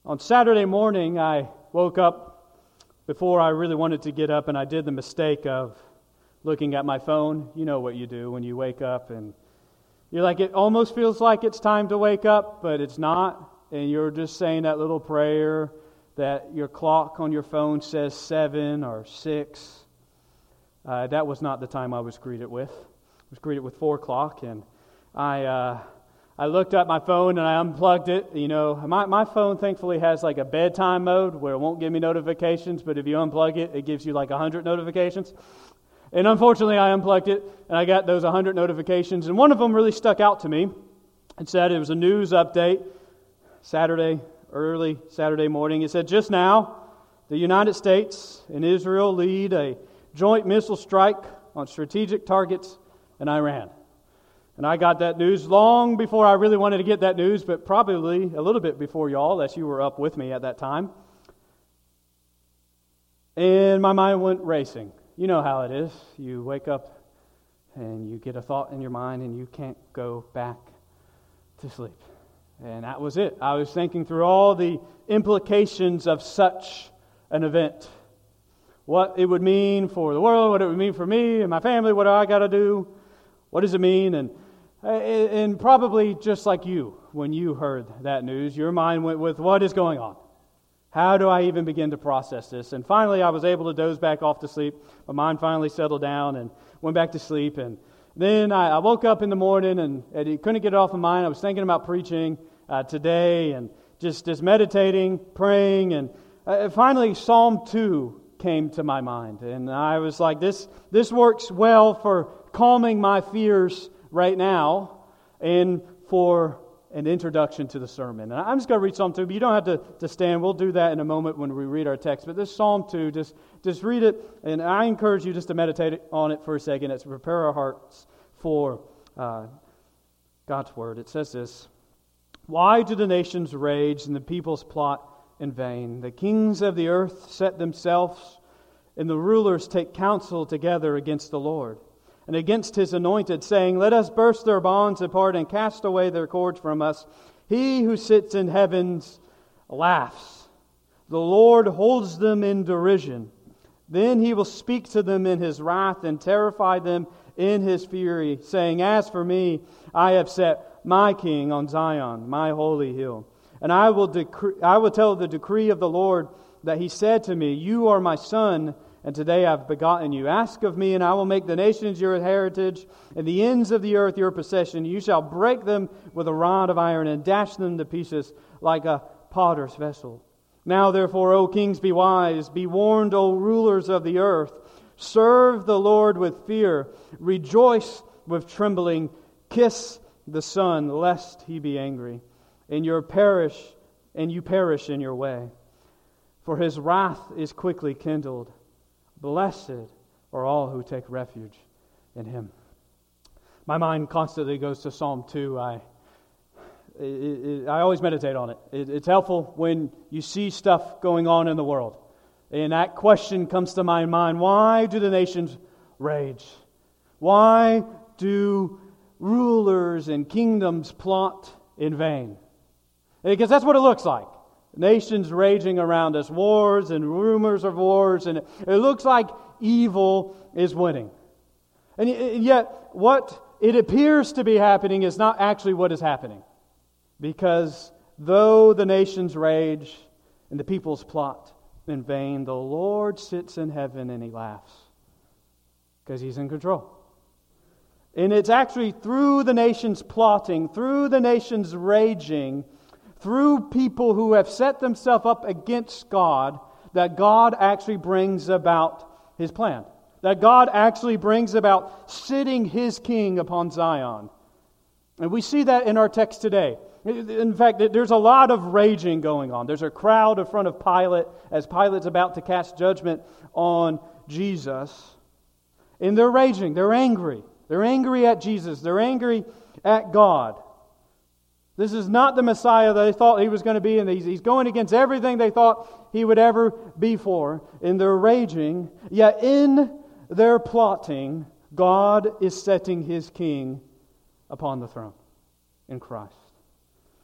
On Saturday morning, I woke up before I really wanted to get up, and I did the mistake of looking at my phone. You know what you do when you wake up, and you're like, it almost feels like it's time to wake up, but it's not, and you're just saying that little prayer that your clock on your phone says 7 or 6. That was not the time I was greeted with. I was greeted with 4 o'clock, and I looked at my phone and I unplugged it. You know, my phone thankfully has like a bedtime mode where it won't give me notifications, but if you unplug it, it gives you like 100 notifications. And unfortunately, I unplugged it and I got those 100 notifications, and one of them really stuck out to me. It said it was a news update, early Saturday morning. It said, just now, the United States and Israel lead a joint missile strike on strategic targets in Iran. And I got that news long before I really wanted to get that news, but probably a little bit before y'all, as you were up with me at that time. And my mind went racing. You know how it is. You wake up and you get a thought in your mind and you can't go back to sleep. And that was it. I was thinking through all the implications of such an event. What it would mean for the world, what it would mean for me and my family, what do I got to do? What does it mean? And probably just like you, when you heard that news, your mind went with, what is going on? How do I even begin to process this? And finally, I was able to doze back off to sleep. My mind finally settled down and went back to sleep. And then I woke up in the morning and couldn't get it off my mind. I was thinking about preaching today and just meditating, praying. And finally, Psalm 2 came to my mind. And I was like, this works well for calming my fears right now and for an introduction to the sermon. And I'm just going to read Psalm 2, but you don't have to stand. We'll do that in a moment when we read our text. But this Psalm 2, just read it, and I encourage you just to meditate on it for a second as we prepare our hearts for God's Word. It says this: Why do the nations rage and the peoples plot in vain? The kings of the earth set themselves, and the rulers take counsel together against the Lord and against His anointed, saying, let us burst their bonds apart and cast away their cords from us. He who sits in heavens laughs. The Lord holds them in derision. Then He will speak to them in His wrath and terrify them in His fury, saying, as for me, I have set my king on Zion, my holy hill. And I will tell the decree of the Lord, that He said to me, you are my son, and today I've begotten you. Ask of me, and I will make the nations your heritage, and the ends of the earth your possession. You shall break them with a rod of iron, and dash them to pieces like a potter's vessel. Now therefore, O kings, be wise. Be warned, O rulers of the earth. Serve the Lord with fear. Rejoice with trembling. Kiss the Son, lest He be angry, and you perish in your way. For His wrath is quickly kindled. Blessed are all who take refuge in Him. My mind constantly goes to Psalm 2. I always meditate on it. It's helpful when you see stuff going on in the world. And that question comes to my mind: why do the nations rage? Why do rulers and kingdoms plot in vain? Because that's what it looks like. Nations raging around us, wars and rumors of wars, and it looks like evil is winning. And yet, what it appears to be happening is not actually what is happening. Because though the nations rage and the peoples plot in vain, the Lord sits in heaven and He laughs. Because He's in control. And it's actually through the nations plotting, through the nations raging, through people who have set themselves up against God, that God actually brings about His plan. That God actually brings about sitting His king upon Zion. And we see that in our text today. In fact, there's a lot of raging going on. There's a crowd in front of Pilate as Pilate's about to cast judgment on Jesus. And they're raging. They're angry. They're angry at Jesus. They're angry at God. This is not the Messiah that they thought He was going to be, and He's going against everything they thought He would ever be for. And they're raging, yet in their plotting, God is setting His king upon the throne in Christ.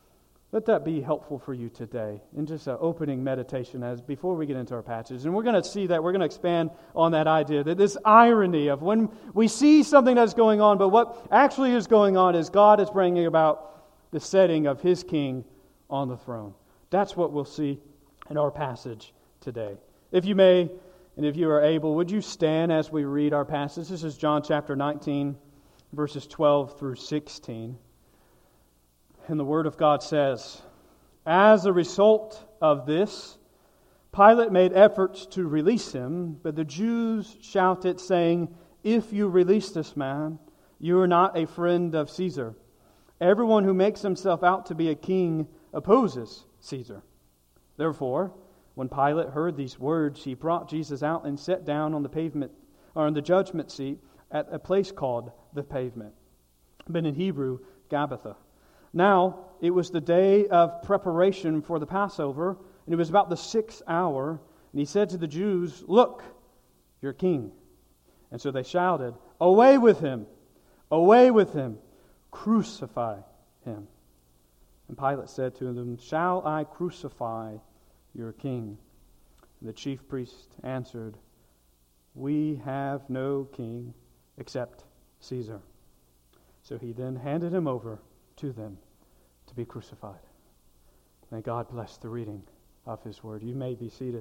Let that be helpful for you today in just an opening meditation as before we get into our passage. And we're going to see that, we're going to expand on that idea, that this irony of when we see something that's going on, but what actually is going on is God is bringing about the setting of His King on the throne. That's what we'll see in our passage today. If you may, and if you are able, would you stand as we read our passage? This is John chapter 19, verses 12 through 16. And the Word of God says, "As a result of this, Pilate made efforts to release him, but the Jews shouted, saying, 'If you release this man, you are not a friend of Caesar. Everyone who makes himself out to be a king opposes Caesar.' Therefore, when Pilate heard these words, he brought Jesus out and sat down on the pavement, or on the judgment seat, at a place called the Pavement, but in Hebrew, Gabbatha. Now, it was the day of preparation for the Passover, and it was about the 6th hour, and he said to the Jews, 'Look, your king.' And so they shouted, 'Away with him! Away with him! Crucify him!' And Pilate said to them, 'Shall I crucify your king?' And the chief priest answered, 'We have no king except Caesar.' So he then handed him over to them to be crucified." May God bless the reading of His Word. You may be seated.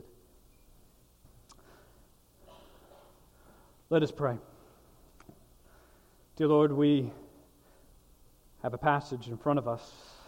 Let us pray. Dear Lord, we have a passage in front of us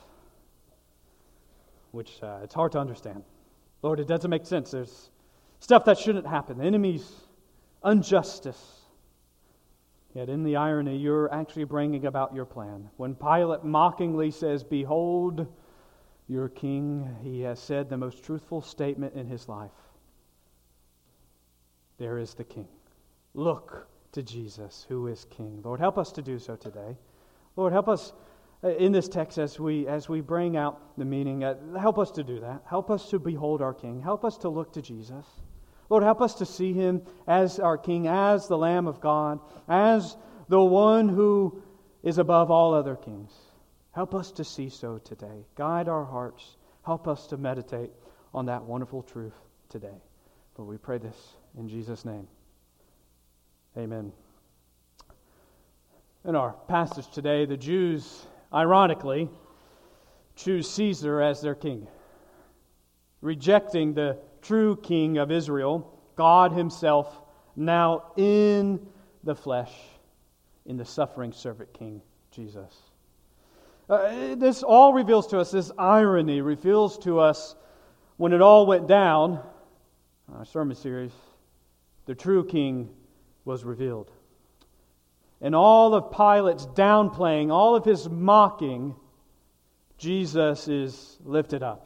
which it's hard to understand. Lord, it doesn't make sense. There's stuff that shouldn't happen. Enemies, injustice. Yet in the irony, you're actually bringing about your plan. When Pilate mockingly says, "Behold your king," he has said the most truthful statement in his life. There is the king. Look to Jesus, who is king. Lord, help us to do so today. Lord, help us in this text as we bring out the meaning. Help us to do that. Help us to behold our king. Help us to look to Jesus. Lord, help us to see Him as our King, as the Lamb of God, as the one who is above all other kings. Help us to see so today. Guide our hearts. Help us to meditate on that wonderful truth today. Lord, we pray this in Jesus' name. Amen. In our passage today, the Jews, ironically, choose Caesar as their king, rejecting the true King of Israel, God Himself, now in the flesh, in the suffering servant King, Jesus. This all reveals to us, this irony reveals to us, when it all went down, our sermon series, the true King was revealed. And all of Pilate's downplaying, all of his mocking, Jesus is lifted up.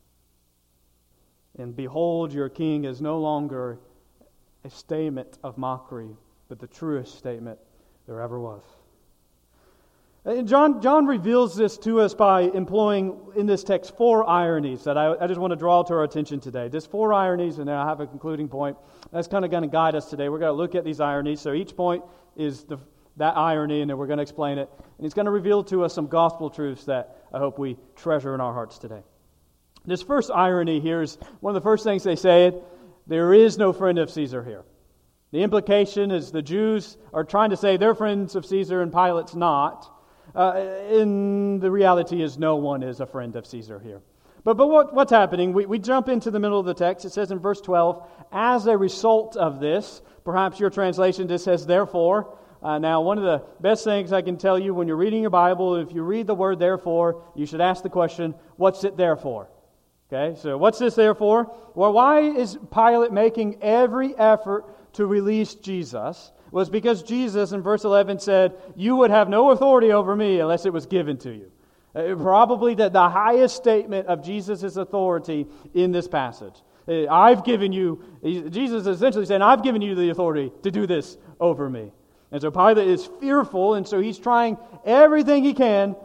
And behold, your king is no longer a statement of mockery, but the truest statement there ever was. And John reveals this to us by employing in this text 4 ironies that I just want to draw to our attention today. Just 4 ironies, and then I have a concluding point. That's kind of going to guide us today. We're going to look at these ironies. So each point is that irony, and then we're going to explain it. And it's going to reveal to us some gospel truths that I hope we treasure in our hearts today. This first irony here is one of the first things they say, there is no friend of Caesar here. The implication is the Jews are trying to say they're friends of Caesar and Pilate's not. And the reality is no one is a friend of Caesar here. But what's happening? We jump into the middle of the text. It says in verse 12, as a result of this, perhaps your translation just says therefore. Now, one of the best things I can tell you when you're reading your Bible, if you read the word therefore, you should ask the question, what's it there for? Okay, so what's this there for? Well, why is Pilate making every effort to release Jesus? Well, it's because Jesus in verse 11 said, you would have no authority over me unless it was given to you. Probably the highest statement of Jesus' authority in this passage. I've given you, Jesus is essentially saying, I've given you the authority to do this over me. And so Pilate is fearful, and so he's trying everything he can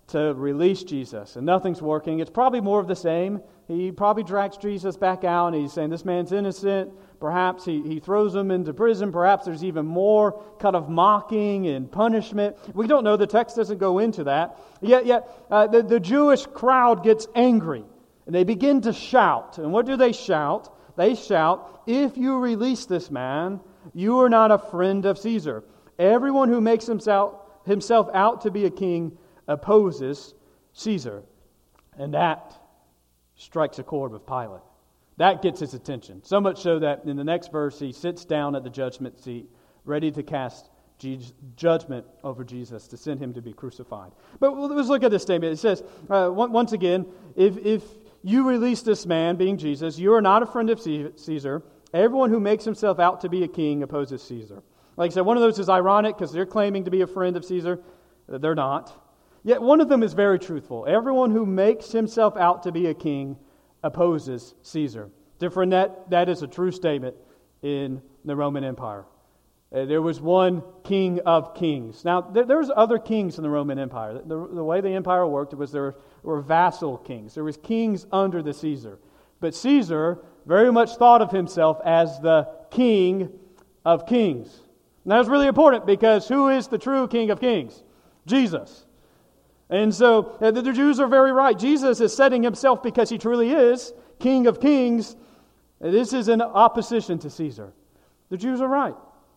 to release Jesus, and nothing's working. It's probably more of the same. He probably drags Jesus back out, and he's saying, this man's innocent. Perhaps he throws him into prison. Perhaps there's even more kind of mocking and punishment. We don't know. The text doesn't go into that. Yet the Jewish crowd gets angry, and they begin to shout. And what do they shout? They shout, if you release this man, you are not a friend of Caesar. Everyone who makes himself out to be a king opposes Caesar. And that strikes a chord with Pilate. That gets his attention. So much so that in the next verse, he sits down at the judgment seat, ready to cast judgment over Jesus, to send him to be crucified. But let's look at this statement. It says, once again, if you release this man, being Jesus, you are not a friend of Caesar. Everyone who makes himself out to be a king opposes Caesar. Like I said, one of those is ironic because they're claiming to be a friend of Caesar. They're not. Yet one of them is very truthful. Everyone who makes himself out to be a king opposes Caesar. Different, that is a true statement in the Roman Empire. There was one king of kings. Now, there's other kings in the Roman Empire. The way the empire worked was there were vassal kings. There was kings under the Caesar. But Caesar very much thought of himself as the king of kings. And that was really important because who is the true king of kings? Jesus. And so the Jews are very right. Jesus is setting himself, because he truly is King of Kings. This is in opposition to Caesar. The Jews are right.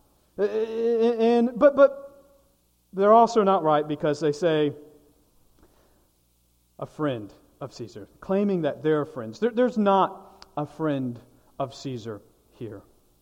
But they're also not right because they say a friend of Caesar, claiming that they're friends. There's not a friend of Caesar here.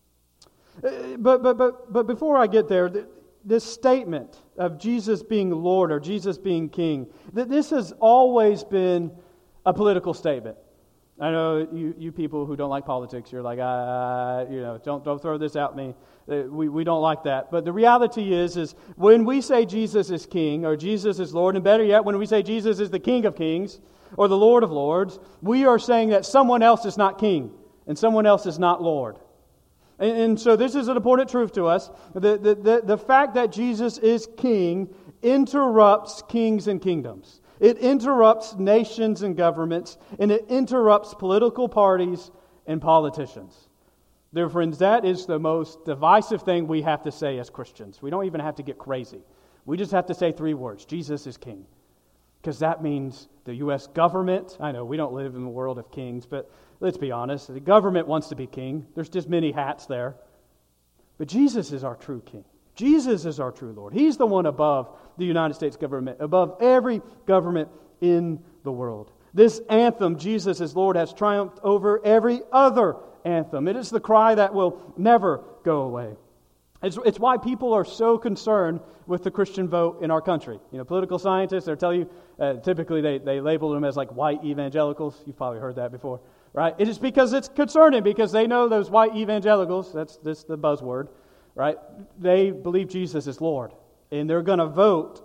But before I get there, this statement of Jesus being Lord or Jesus being King, this has always been a political statement. I know you people who don't like politics, you're like, don't throw this at me. We don't like that. But the reality is when we say Jesus is King or Jesus is Lord, and better yet, when we say Jesus is the King of Kings or the Lord of Lords, we are saying that someone else is not King and someone else is not Lord. And so this is an important truth to us. The fact that Jesus is King interrupts kings and kingdoms. It interrupts nations and governments, and it interrupts political parties and politicians. Dear friends, that is the most divisive thing we have to say as Christians. We don't even have to get crazy. We just have to say 3 words: Jesus is King. Because that means the U.S. government, I know we don't live in the world of kings, but let's be honest, the government wants to be king. There's just many hats there. But Jesus is our true King. Jesus is our true Lord. He's the one above the United States government, above every government in the world. This anthem, Jesus is Lord, has triumphed over every other anthem. It is the cry that will never go away. It's why people are so concerned with the Christian vote in our country. Political scientists, they'll tell you, typically they label them as like white evangelicals. You've probably heard that before, right? It is because it's concerning, because they know those white evangelicals, that's the buzzword, right? They believe Jesus is Lord, and they're going to vote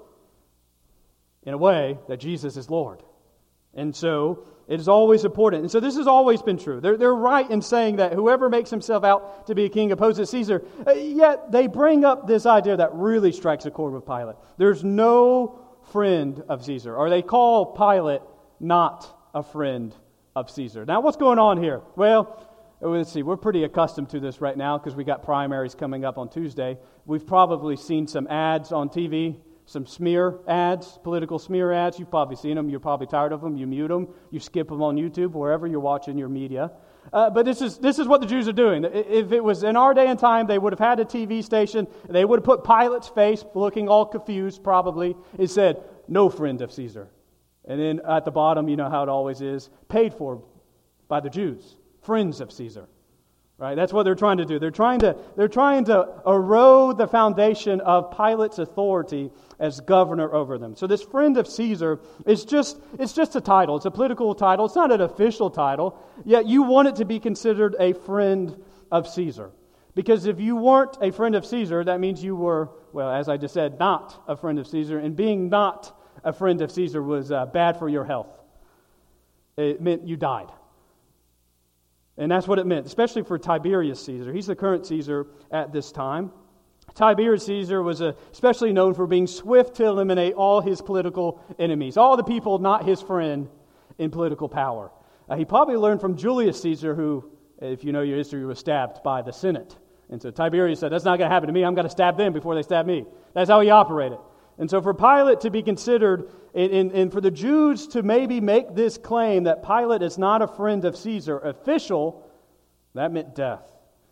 in a way that Jesus is Lord. And so it is always important. And so this has always been true. They're right in saying that whoever makes himself out to be a king opposes Caesar. Yet they bring up this idea that really strikes a chord with Pilate. There's no friend of Caesar. Or they call Pilate not a friend of Caesar. Now what's going on here? Well, let's see. We're pretty accustomed to this right now because we got primaries coming up on Tuesday. We've probably seen some ads on TV. Some smear ads, political smear ads. You've probably seen them. You're probably tired of them. You mute them. You skip them on YouTube, wherever you're watching your media. But this is what the Jews are doing. If it was in our day and time, they would have had a TV station. They would have put Pilate's face, looking all confused probably. It said, "No friend of Caesar." And then at the bottom, you know how it always is, paid for by the Jews. Friends of Caesar. Right? That's what they're trying to do. They're trying to erode the foundation of Pilate's authority as governor over them. So this friend of Caesar it's just a title. It's a political title. It's not an official title. Yet you want it to be considered a friend of Caesar. Because if you weren't a friend of Caesar, that means you were, well, as I just said, not a friend of Caesar. And being not a friend of Caesar was bad for your health. It meant you died. And that's what it meant, especially for Tiberius Caesar. He's the current Caesar at this time. Tiberius Caesar was especially known for being swift to eliminate all his political enemies, all the people not his friend in political power. He probably learned from Julius Caesar, who, if you know your history, was stabbed by the Senate. And so Tiberius said, that's not going to happen to me. I'm going to stab them before they stab me. That's how he operated. And so for Pilate to be considered, and for the Jews to maybe make this claim that Pilate is not a friend of Caesar, official, that meant death.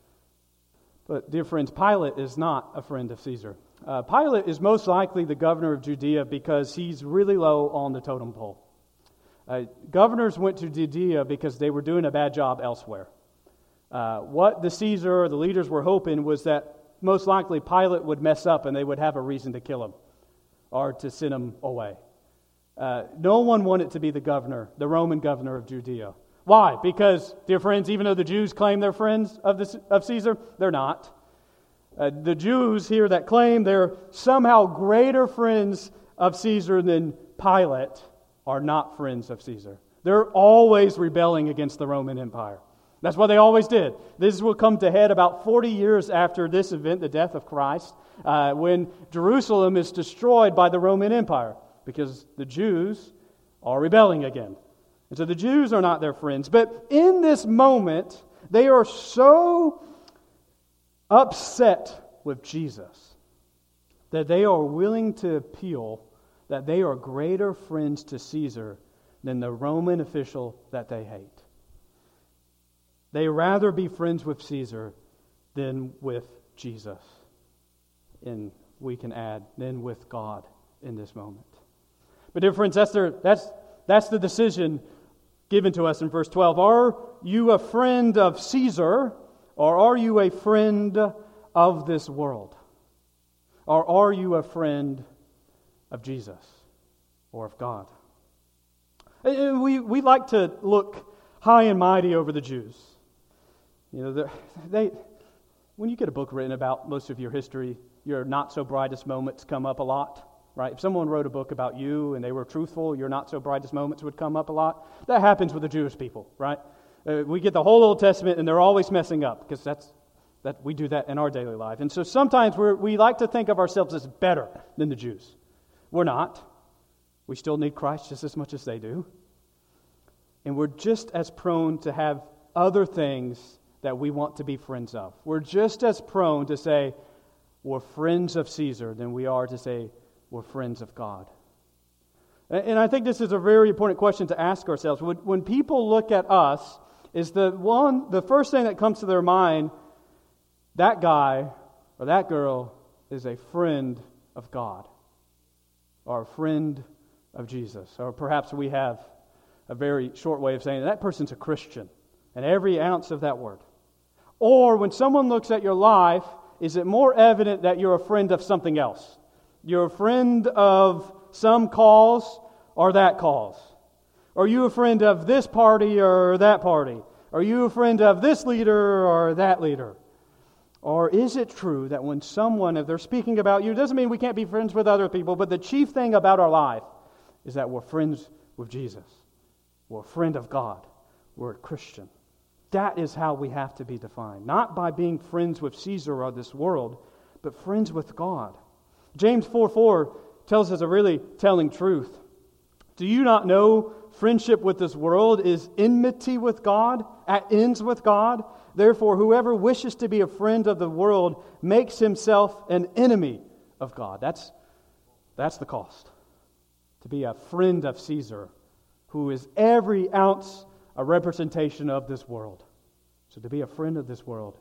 But, dear friends, Pilate is not a friend of Caesar. Pilate is most likely the governor of Judea because he's really low on the totem pole. Governors went to Judea because they were doing a bad job elsewhere. What the Caesar or the leaders were hoping was that most likely Pilate would mess up and they would have a reason to kill him or to send him away. No one wanted to be the governor, the Roman governor of Judea. Why? Because, dear friends, even though the Jews claim they're friends of Caesar, they're not. The Jews here that claim they're somehow greater friends of Caesar than Pilate are not friends of Caesar. They're always rebelling against the Roman Empire. That's what they always did. This will come to head about 40 years after this event, the death of Christ, when Jerusalem is destroyed by the Roman Empire, because the Jews are rebelling again. And so the Jews are not their friends. But in this moment, they are so upset with Jesus that they are willing to appeal that they are greater friends to Caesar than the Roman official that they hate. They rather be friends with Caesar than with Jesus. And we can add, than with God in this moment. But dear friends, that's the decision given to us in verse 12. Are you a friend of Caesar, or are you a friend of this world? Or are you a friend of Jesus or of God? And we like to look high and mighty over the Jews. You know, when you get a book written about most of your history, your not-so-brightest moments come up a lot, right? If someone wrote a book about you and they were truthful, your not-so-brightest moments would come up a lot. That happens with the Jewish people, right? We get the whole Old Testament and they're always messing up because we do that in our daily life. And so sometimes we like to think of ourselves as better than the Jews. We're not. We still need Christ just as much as they do. And we're just as prone to have other things that we want to be friends of. We're just as prone to say we're friends of Caesar than we are to say we're friends of God. And I think this is a very important question to ask ourselves. When people look at us, is the first thing that comes to their mind, that guy or that girl is a friend of God or a friend of Jesus. Or perhaps we have a very short way of saying that person's a Christian, and every ounce of that word. Or when someone looks at your life, is it more evident that you're a friend of something else? You're a friend of some cause or that cause? Are you a friend of this party or that party? Are you a friend of this leader or that leader? Or is it true that when someone, if they're speaking about you, doesn't mean we can't be friends with other people, but the chief thing about our life is that we're friends with Jesus. We're a friend of God. We're a Christian. That is how we have to be defined. Not by being friends with Caesar or this world, but friends with God. James 4:4 tells us a really telling truth. Do you not know friendship with this world is enmity with God, at ends with God? Therefore, whoever wishes to be a friend of the world makes himself an enemy of God. That's the cost. To be a friend of Caesar, who is every ounce a representation of this world. So to be a friend of this world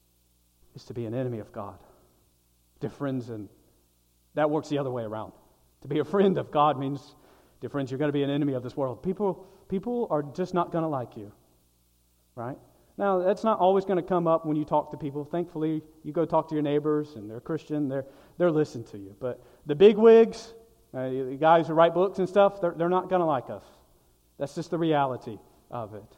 is to be an enemy of God. Dear friends, and that works the other way around. To be a friend of God means, dear friends, you're going to be an enemy of this world. People are just not going to like you, right? Now, that's not always going to come up when you talk to people. Thankfully, you go talk to your neighbors, and they're Christian, they're listening to you. But the bigwigs, the guys who write books and stuff, they're not going to like us. That's just the reality of it.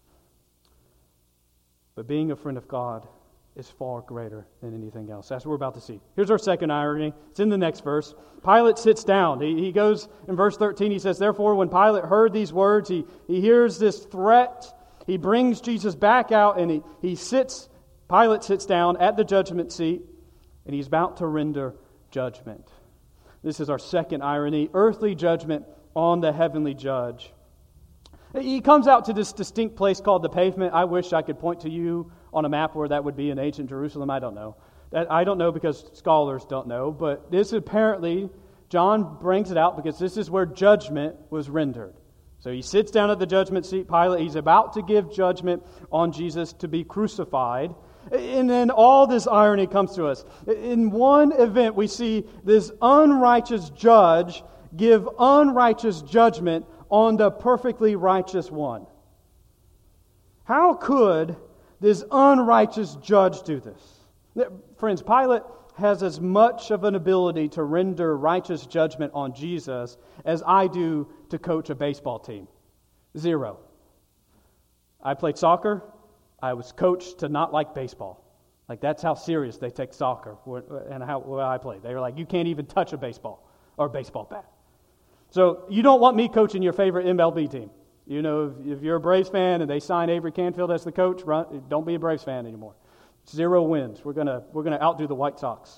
But being a friend of God is far greater than anything else. That's what we're about to see. Here's our second irony. It's in the next verse. Pilate sits down. He goes, in verse 13, he says, therefore, when Pilate heard these words, he hears this threat. He brings Jesus back out and Pilate sits down at the judgment seat. and he's about to render judgment. This is our second irony, earthly judgment on the heavenly judge. He comes out to this distinct place called the pavement. I wish I could point to you on a map where that would be in ancient Jerusalem. I don't know. I don't know because scholars don't know, but this apparently, John brings it out because this is where judgment was rendered. So he sits down at the judgment seat, Pilate. He's about to give judgment on Jesus to be crucified. And then all this irony comes to us. In one event, we see this unrighteous judge give unrighteous judgment on the perfectly righteous one. How could this unrighteous judge do this? Friends, Pilate has as much of an ability to render righteous judgment on Jesus as I do to coach a baseball team. 0. I played soccer. I was coached to not like baseball. Like, that's how serious they take soccer and how I play. They were like, you can't even touch a baseball or a baseball bat. So you don't want me coaching your favorite MLB team. You know, if you're a Braves fan and they sign Avery Canfield as the coach, don't be a Braves fan anymore. 0 wins. We're gonna outdo the White Sox.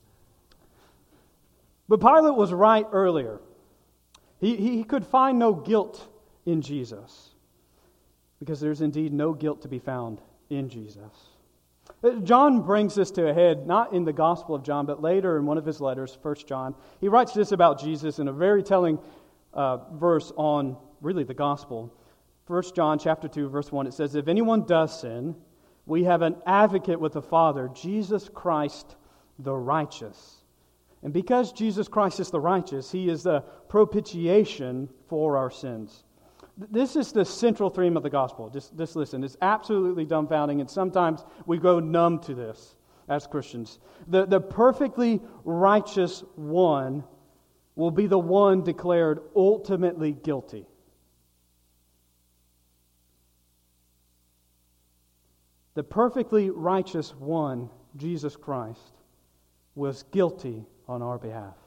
But Pilate was right earlier. He could find no guilt in Jesus, because there's indeed no guilt to be found in Jesus. John brings this to a head, not in the Gospel of John, but later in one of his letters, 1 John. He writes this about Jesus in a very telling verse on really the Gospel. 1 John chapter 2, verse 1, it says, "If anyone does sin, we have an advocate with the Father, Jesus Christ the righteous." And because Jesus Christ is the righteous, He is the propitiation for our sins. This is the central theme of the gospel. Just listen. It's absolutely dumbfounding, and sometimes we go numb to this as Christians. The perfectly righteous one will be the one declared ultimately guilty. The perfectly righteous one, Jesus Christ, was guilty on our behalf.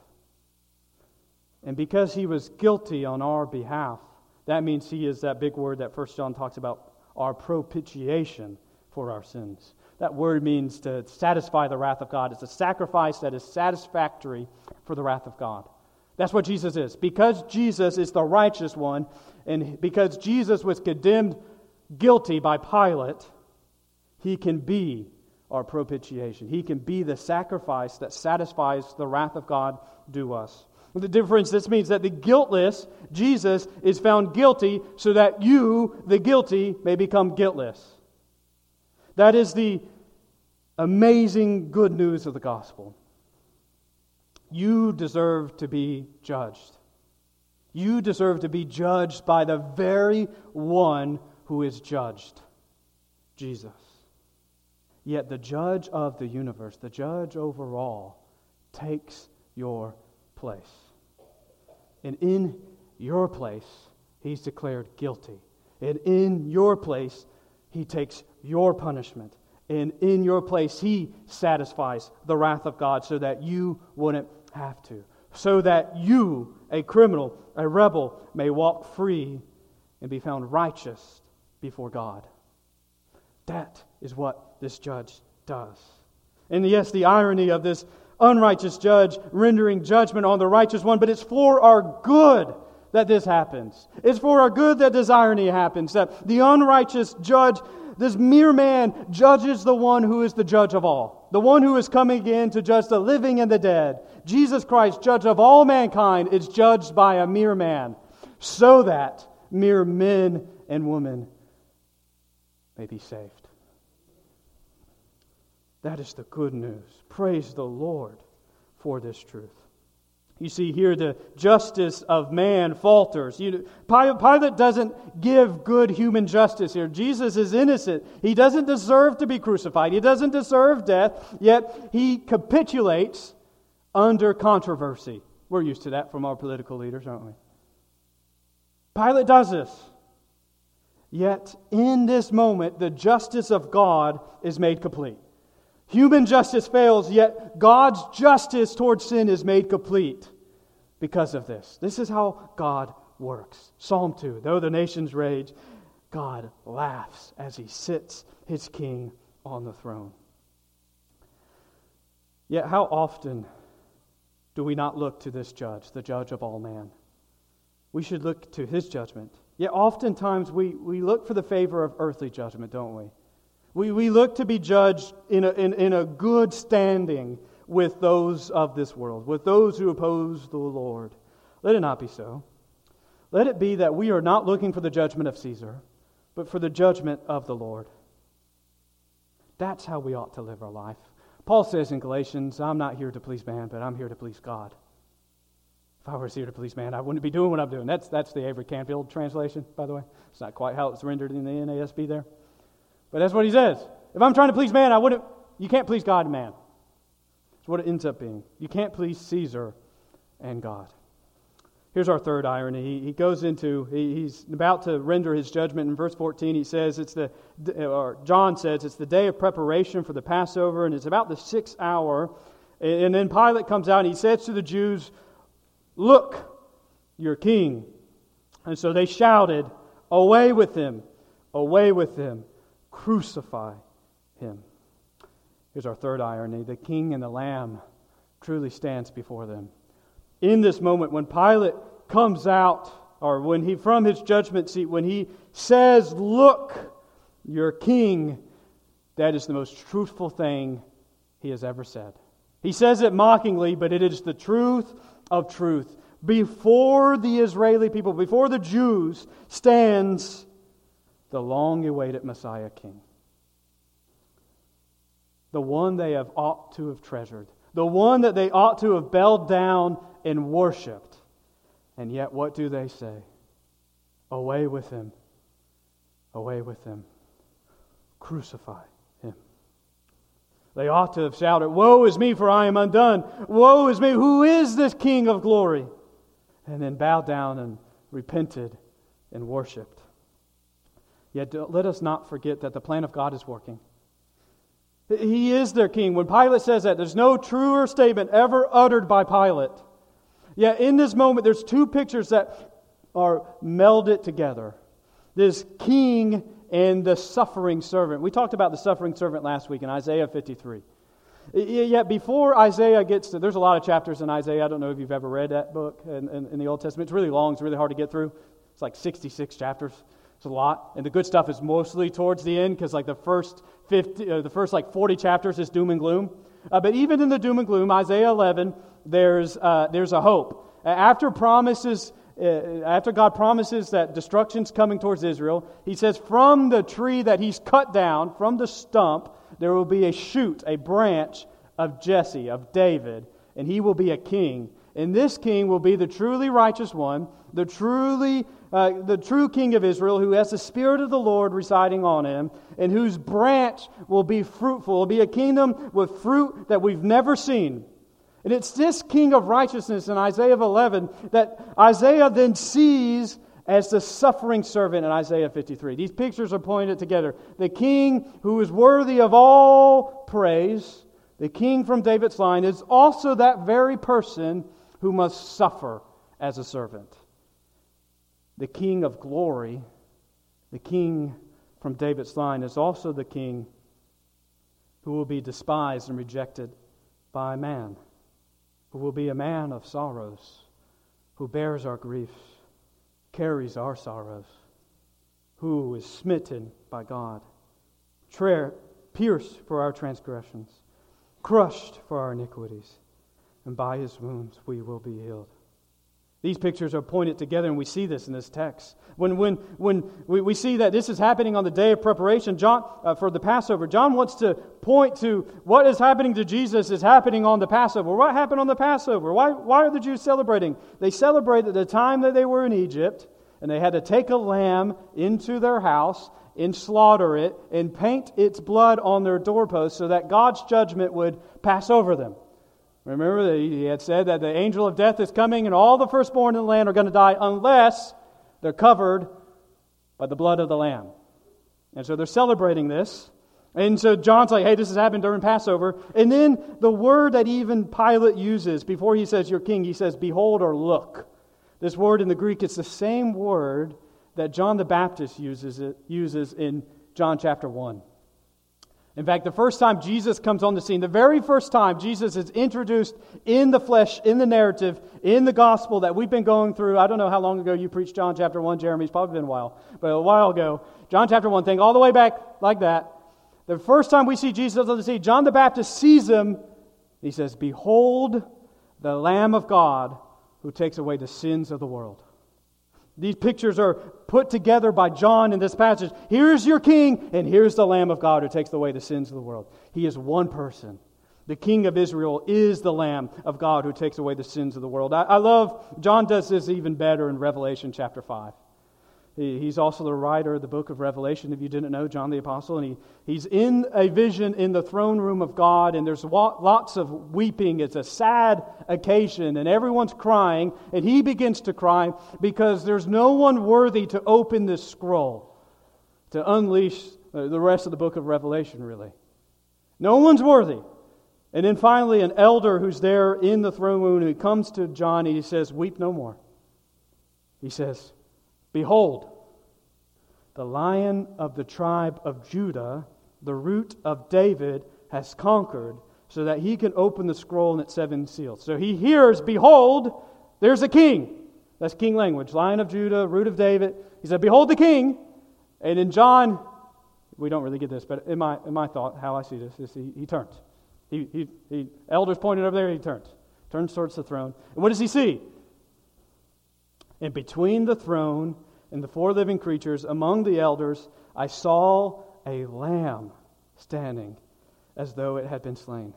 And because He was guilty on our behalf, that means He is that big word that 1 John talks about, our propitiation for our sins. That word means to satisfy the wrath of God. It's a sacrifice that is satisfactory for the wrath of God. That's what Jesus is. Because Jesus is the righteous one, and because Jesus was condemned guilty by Pilate, He can be our propitiation. He can be the sacrifice that satisfies the wrath of God due us. The difference, this means that the guiltless, Jesus, is found guilty so that you, the guilty, may become guiltless. That is the amazing good news of the gospel. You deserve to be judged. You deserve to be judged by the very one who is judged, Jesus. Yet the judge of the universe, the judge over all, takes your place. And in your place, He's declared guilty. And in your place, He takes your punishment. And in your place, He satisfies the wrath of God so that you wouldn't have to. So that you, a criminal, a rebel, may walk free and be found righteous before God. That is what this judge does. And yes, the irony of this unrighteous judge rendering judgment on the righteous one, but it's for our good that this happens. It's for our good that this irony happens, that the unrighteous judge, this mere man, judges the one who is the judge of all, the one who is coming again to judge the living and the dead. Jesus Christ, judge of all mankind, is judged by a mere man, so that mere men and women may be saved. That is the good news. Praise the Lord for this truth. You see here the justice of man falters. Pilate doesn't give good human justice here. Jesus is innocent. He doesn't deserve to be crucified. He doesn't deserve death, yet He capitulates under controversy. We're used to that from our political leaders, aren't we? Pilate does this. Yet in this moment, the justice of God is made complete. Human justice fails, yet God's justice towards sin is made complete because of this. This is how God works. Psalm 2, though the nations rage, God laughs as He sits His king on the throne. Yet how often do we not look to this judge, the judge of all man? We should look to his judgment. Yet oftentimes we look for the favor of earthly judgment, don't we? We look to be judged in a good standing with those of this world, with those who oppose the Lord. Let it not be so. Let it be that we are not looking for the judgment of Caesar, but for the judgment of the Lord. That's how we ought to live our life. Paul says in Galatians, I'm not here to please man, but I'm here to please God. If I was here to please man, I wouldn't be doing what I'm doing. That's the Avery Canfield translation, by the way. It's not quite how it's rendered in the NASB there. But that's what he says. If I'm trying to please man, you can't please God and man. That's what it ends up being. You can't please Caesar and God. Here's our third irony. He goes into, he's about to render his judgment. In verse 14, he says, John says, it's the day of preparation for the Passover, and it's about the 6th hour. And then Pilate comes out and he says to the Jews, look, your king. And so they shouted, away with him, crucify him. Here's our third irony. The king and the lamb truly stands before them. In this moment, when Pilate comes out, or when he from his judgment seat, when he says, look, your king, that is the most truthful thing he has ever said. He says it mockingly, but it is the truth of truth. Before the Israeli people, before the Jews, stands the long-awaited Messiah King. The one they ought to have treasured. The one that they ought to have bowed down and worshipped. And yet what do they say? Away with him. Away with him. Crucify him. They ought to have shouted, woe is me, for I am undone. Woe is me, who is this King of glory? And then bowed down and repented and worshipped. Yet let us not forget that the plan of God is working. He is their king. When Pilate says that, there's no truer statement ever uttered by Pilate. Yet in this moment, there's two pictures that are melded together. This king and the suffering servant. We talked about the suffering servant last week in Isaiah 53. Yet before Isaiah gets to, there's a lot of chapters in Isaiah. I don't know if you've ever read that book in the Old Testament. It's really long. It's really hard to get through. It's like 66 chapters. It's a lot. And the good stuff is mostly towards the end because like the first 40 chapters is doom and gloom. But even in the doom and gloom, Isaiah 11, there's a hope. After God promises that destruction's coming towards Israel, He says from the tree that He's cut down, from the stump, there will be a shoot, a branch of Jesse, of David, and he will be a king. And this king will be the truly righteous one, the true king of Israel, who has the Spirit of the Lord residing on him, and whose branch will be fruitful. It will be a kingdom with fruit that we've never seen. And it's this king of righteousness in Isaiah 11 that Isaiah then sees as the suffering servant in Isaiah 53. These pictures are pointed together. The king who is worthy of all praise, the king from David's line, is also that very person who must suffer as a servant. The king of glory, the king from David's line, is also the king who will be despised and rejected by man, who will be a man of sorrows, who bears our griefs, carries our sorrows, who is smitten by God, pierced for our transgressions, crushed for our iniquities, and by His wounds we will be healed. These pictures are pointed together, and we see this in this text. When we see that this is happening on the day of preparation, for the Passover, John wants to point to what is happening to Jesus is happening on the Passover. What happened on the Passover? Why are the Jews celebrating? They celebrated the time that they were in Egypt, and they had to take a lamb into their house and slaughter it and paint its blood on their doorposts so that God's judgment would pass over them. Remember that He had said that the angel of death is coming and all the firstborn in the land are going to die unless they're covered by the blood of the Lamb. And so they're celebrating this. And so John's like, hey, this has happened during Passover. And then the word that even Pilate uses before he says you're king, he says behold or look. This word in the Greek, it's the same word that John the Baptist uses in John chapter 1. In fact, the first time Jesus comes on the scene, the very first time Jesus is introduced in the flesh, in the narrative, in the gospel that we've been going through. I don't know how long ago you preached John chapter 1, Jeremy. It's probably been a while. But a while ago, John chapter 1 thing, all the way back like that. The first time we see Jesus on the scene, John the Baptist sees him. He says, "Behold the Lamb of God who takes away the sins of the world." These pictures are put together by John in this passage. Here's your king, and here's the Lamb of God who takes away the sins of the world. He is one person. The King of Israel is the Lamb of God who takes away the sins of the world. I love, John does this even better in Revelation chapter 5. He's also the writer of the book of Revelation, if you didn't know, John the Apostle. And he's in a vision in the throne room of God, and there's lots of weeping. It's a sad occasion, and everyone's crying. And he begins to cry because there's no one worthy to open this scroll, to unleash the rest of the book of Revelation, really. No one's worthy. And then finally, an elder who's there in the throne room, who comes to John, and he says, "Weep no more." He says, "Behold, the Lion of the tribe of Judah, the Root of David, has conquered, so that he can open the scroll and its 7 seals." So he hears, "Behold, there's a king." That's king language. Lion of Judah, Root of David. He said, "Behold the king." And in John, we don't really get this, but in my thought, how I see this is he turns. He elders pointed over there, he turns towards the throne. And what does he see? And between the throne and the 4 living creatures, among the elders, I saw a lamb standing as though it had been slain.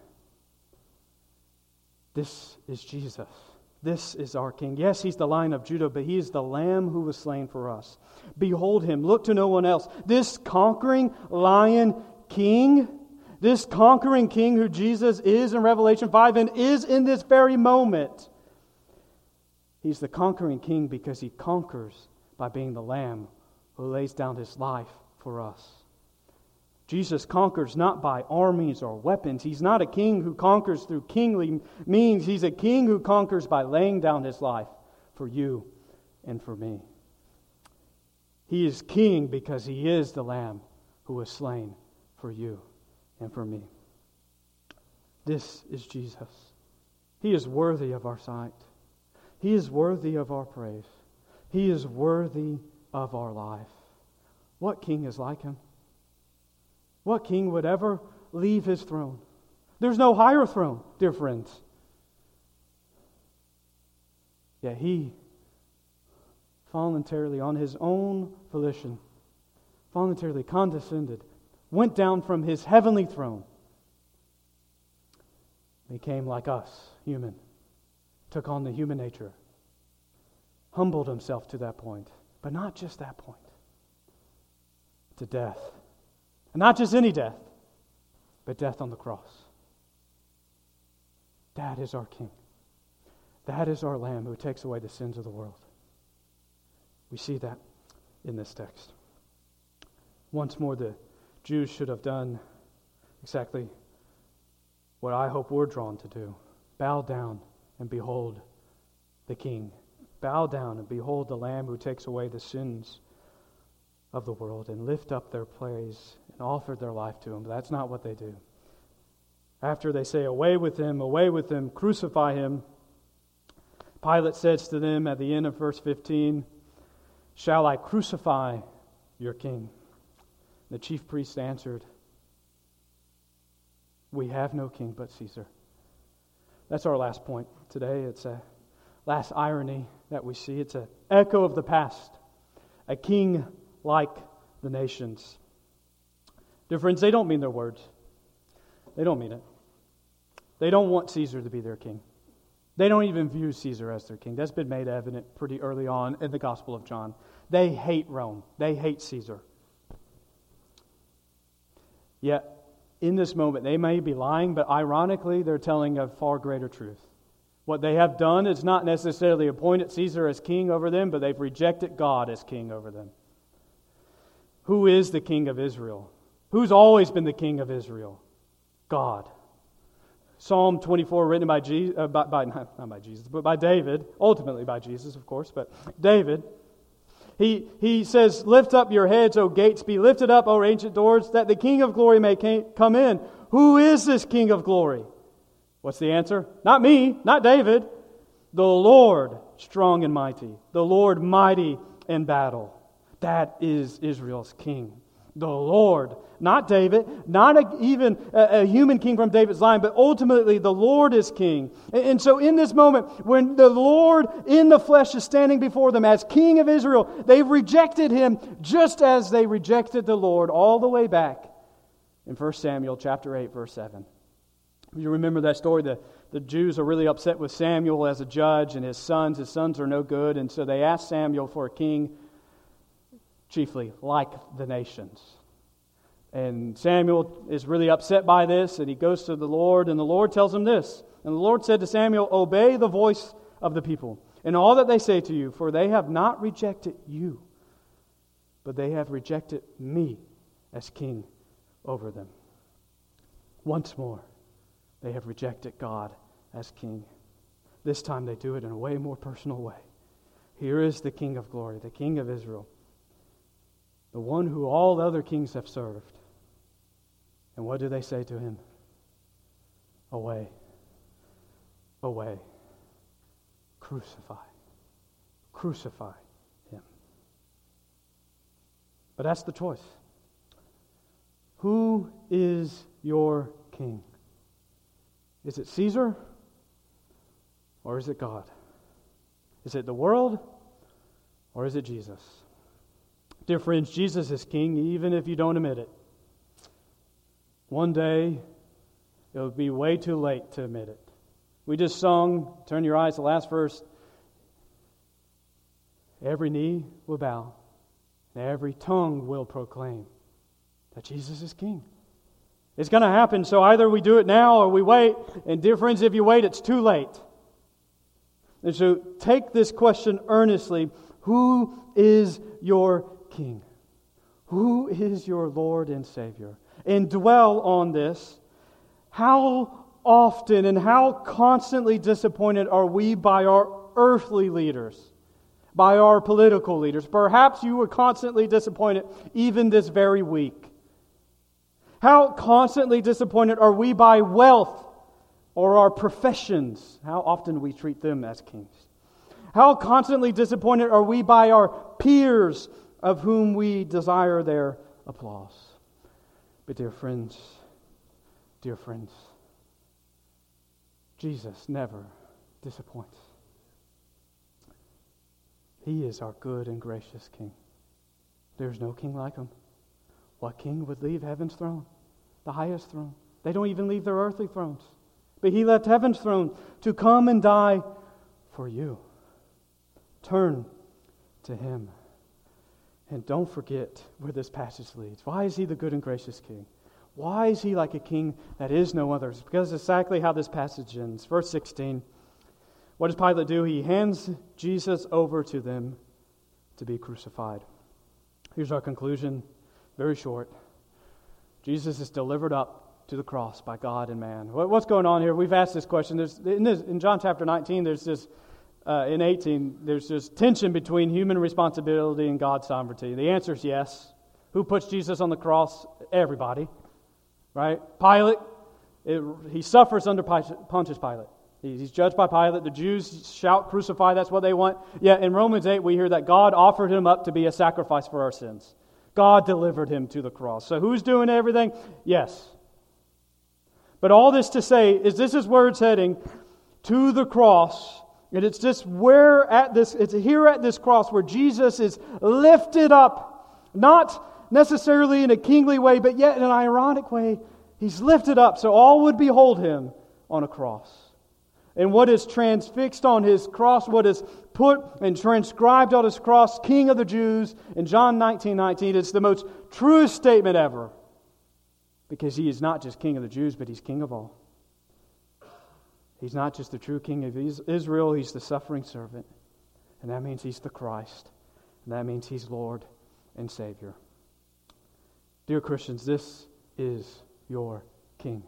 This is Jesus. This is our King. Yes, He's the Lion of Judah, but He is the Lamb who was slain for us. Behold Him. Look to no one else. This conquering Lion King, this conquering King who Jesus is in Revelation 5 and is in this very moment, He's the conquering King because He conquers by being the Lamb who lays down His life for us. Jesus conquers not by armies or weapons. He's not a king who conquers through kingly means. He's a king who conquers by laying down His life for you and for me. He is king because He is the Lamb who was slain for you and for me. This is Jesus. He is worthy of our sight. He is worthy of our praise. He is worthy of our life. What king is like Him? What king would ever leave his throne? There's no higher throne, dear friends. Yet He voluntarily, on His own volition, voluntarily condescended, went down from His heavenly throne, became like us, human, took on the human nature, humbled Himself to that point, but not just that point, to death. And not just any death, but death on the cross. That is our King. That is our Lamb who takes away the sins of the world. We see that in this text. Once more, the Jews should have done exactly what I hope we're drawn to do. Bow down and behold the King. Bow down and behold the Lamb who takes away the sins of the world, and lift up their praise and offer their life to Him. But that's not what they do. After they say, away with Him, crucify Him, Pilate says to them at the end of verse 15, shall I crucify your King? The chief priests answered, we have no king but Caesar. That's our last point today. It's a last irony that we see. It's an echo of the past. A king like the nations. Dear friends, they don't mean their words. They don't mean it. They don't want Caesar to be their king. They don't even view Caesar as their king. That's been made evident pretty early on in the Gospel of John. They hate Rome. They hate Caesar. Yet, in this moment, they may be lying, but ironically, they're telling a far greater truth. What they have done is not necessarily appointed Caesar as king over them, but they've rejected God as king over them. Who is the king of Israel? Who's always been the king of Israel? God. Psalm 24, written by David, ultimately by Jesus, of course, but David. He says, lift up your heads, O gates, be lifted up, O ancient doors, that the King of glory may come in. Who is this King of glory? What's the answer? Not me, not David. The Lord, strong and mighty. The Lord, mighty in battle. That is Israel's king. The Lord, not David, not even a human king from David's line, but ultimately the Lord is king. And so in this moment, when the Lord in the flesh is standing before them as King of Israel, they've rejected Him just as they rejected the Lord all the way back in 1 Samuel chapter 8, verse 7. You remember that story? The Jews are really upset with Samuel as a judge and his sons. His sons are no good, and so they ask Samuel for a king, chiefly like the nations. And Samuel is really upset by this, and he goes to the Lord, and the Lord tells him this. And the Lord said to Samuel, obey the voice of the people in all that they say to you, for they have not rejected you, but they have rejected me as king over them. Once more, they have rejected God as king. This time they do it in a way more personal way. Here is the King of glory, the King of Israel, the one who all the other kings have served. And what do they say to him? Away. Away. Crucify. Crucify him. But that's the choice. Who is your king? Is it Caesar? Or is it God? Is it the world? Or is it Jesus? Dear friends, Jesus is king even if you don't admit it. One day, it will be way too late to admit it. We just sung, turn your eyes to the last verse. Every knee will bow, and every tongue will proclaim that Jesus is king. It's going to happen, so either we do it now or we wait. And dear friends, if you wait, it's too late. And so take this question earnestly. Who is your king? Who is your Lord and Savior? And dwell on this. How often and how constantly disappointed are we by our earthly leaders, by our political leaders? Perhaps you were constantly disappointed even this very week. How constantly disappointed are we by wealth or our professions? How often we treat them as kings. How constantly disappointed are we by our peers of whom we desire their applause? But dear friends, Jesus never disappoints. He is our good and gracious King. There's no king like Him. What king would leave heaven's throne? The highest throne. They don't even leave their earthly thrones. But He left heaven's throne to come and die for you. Turn to Him. And don't forget where this passage leads. Why is He the good and gracious King? Why is He like a king that is no other? It's because exactly how this passage ends. Verse 16. What does Pilate do? He hands Jesus over to them to be crucified. Here's our conclusion. Very short. Jesus is delivered up to the cross by God and man. What's going on here? We've asked this question. In John chapter 19, there's this, in 18, there's this tension between human responsibility and God's sovereignty. The answer is yes. Who puts Jesus on the cross? Everybody. Right? Pilate, he suffers under Pontius Pilate. He's judged by Pilate. The Jews shout, crucify, that's what they want. Yet in Romans 8 we hear that God offered Him up to be a sacrifice for our sins. God delivered Him to the cross. So who's doing everything? Yes. But all this to say is this is where it's heading, to the cross. And it's just it's here at this cross where Jesus is lifted up, not necessarily in a kingly way, but yet in an ironic way. He's lifted up so all would behold Him on a cross. And what is transfixed on His cross, what is put and transcribed on His cross, King of the Jews, in John 19:19, it's the most truest statement ever. Because He is not just King of the Jews, but He's King of all. He's not just the true King of Israel, He's the suffering servant. And that means He's the Christ. And that means He's Lord and Savior. Dear Christians, this is your King.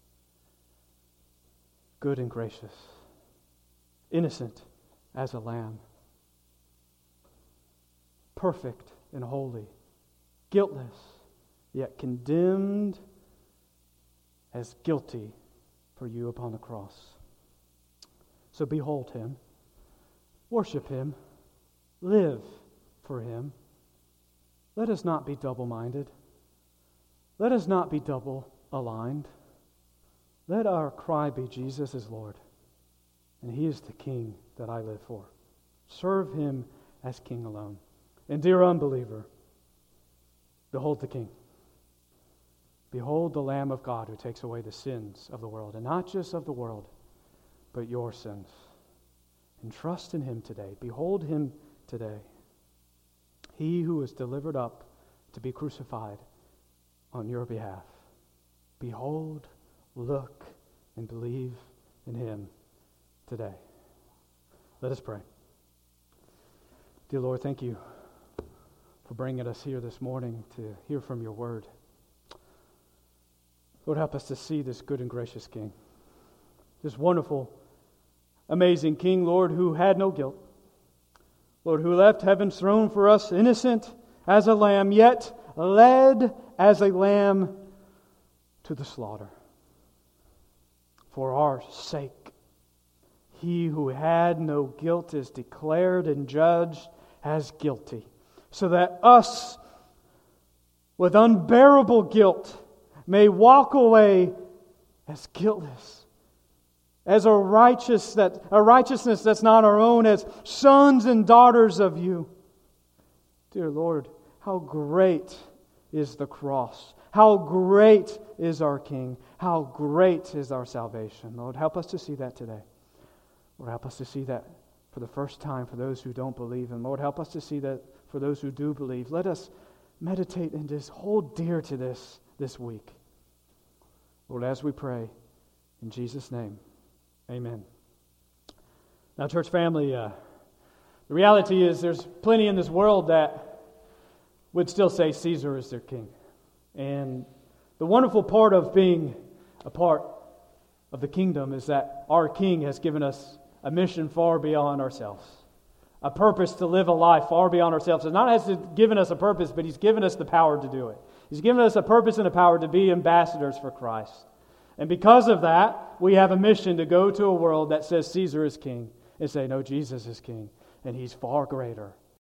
Good and gracious, innocent as a lamb, perfect and holy, guiltless, yet condemned as guilty for you upon the cross. So behold Him, worship Him, live for Him. Let us not be double-minded. Let us not be double-aligned. Let our cry be, Jesus is Lord, and He is the King that I live for. Serve Him as King alone. And dear unbeliever, behold the King. Behold the Lamb of God who takes away the sins of the world, and not just of the world, but your sins. And trust in Him today. Behold Him today. He who was delivered up to be crucified on your behalf. Behold, look, and believe in Him today. Let us pray. Dear Lord, thank you for bringing us here this morning to hear from your word. Lord, help us to see this good and gracious King, this wonderful, amazing King, Lord, who had no guilt, Lord, who left heaven's throne for us innocent as a lamb, yet led as a lamb to the slaughter. For our sake, He who had no guilt is declared and judged as guilty, so that us with unbearable guilt may walk away as guiltless, as a righteousness that's not our own, as sons and daughters of you. Dear Lord, how great is the cross. How great is our King. How great is our salvation. Lord, help us to see that today. Lord, help us to see that for the first time for those who don't believe. And Lord, help us to see that for those who do believe. Let us meditate and just hold dear to this week. Lord, as we pray, in Jesus' name, amen. Now, church family, the reality is there's plenty in this world that would still say Caesar is their king. And the wonderful part of being a part of the kingdom is that our King has given us a mission far beyond ourselves, a purpose to live a life far beyond ourselves. And not has given us a purpose, but He's given us the power to do it. He's given us a purpose and a power to be ambassadors for Christ. And because of that, we have a mission to go to a world that says Caesar is king and say, no, Jesus is king, and He's far greater